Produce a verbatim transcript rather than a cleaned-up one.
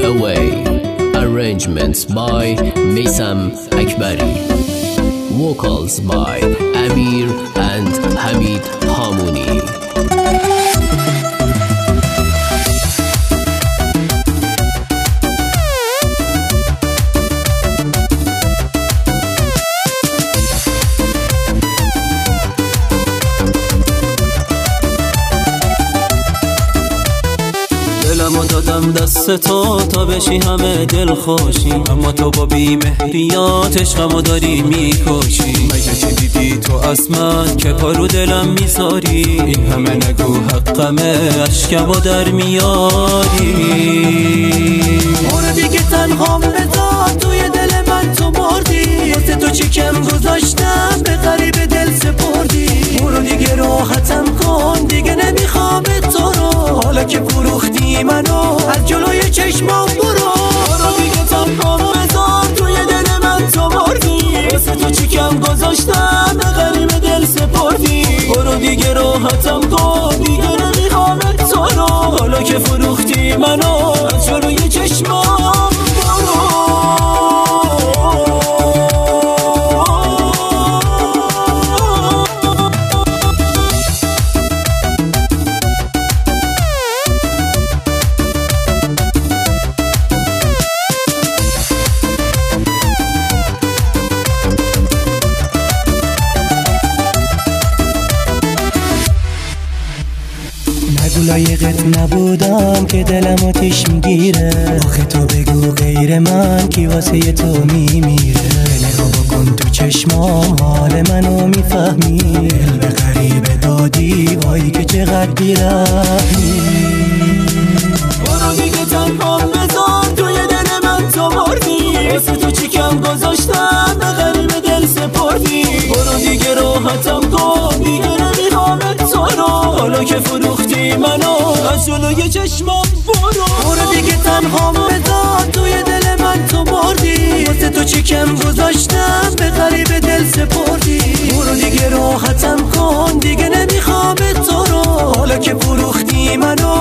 Away. Arrangements by Misam Akbari. Vocals by Amir and Hamid Hamuni. دلمو دادم دست تو تا بشی همه دل خوشی، اما تو با بی‌مهریات عشقمو داری میکشی. مگه چه دیدی تو از من که پارو دلم میذاری؟ این همه نگو حقمه اشکمو در میاری. برو دیگه تنهام بذار توی دل من تو مردی، واسه تو چیکم گذاشتم به غریب دل سپردی. برو دیگه راحتم کن دیگه نمیخوام تو رو، حالا که فروختی منو از جلوی چشمام برو. برو دیگه تنهام بذار توی دل من تو مردی، واسه تو چیکم گذاشتم به غریب دل سپردی. برو دیگه راحتم کن دیگه نمیخوام تو رو، حالا که فروختی منو از جلوی چشمام برو. نگو لایقت نبودم که دلم آتیش میگیره، آخه تو بگو غیر من کی واسه تو میمیره. نگاه بکن تو چشمام حال منو میفهمی، دل به غریبه دادی وای که چقدر بی‌رحمی. برو دیگه تنهام بذار توی دل من تو مردی، واسه تو چیکم گذاشتم به غریب دل سپردی. برو دیگه راحتم کن دیگه نمیخوام تو رو، حالا که فروختی منو از جلوی چشمام برو. برو دیگه تنهام بذار توی دل من تو مردی، واسه تو چیکم گذاشتم به غریب دل سپردی. برو دیگه راحتم کن دیگه نمیخوام تو رو، حالا که فروختی منو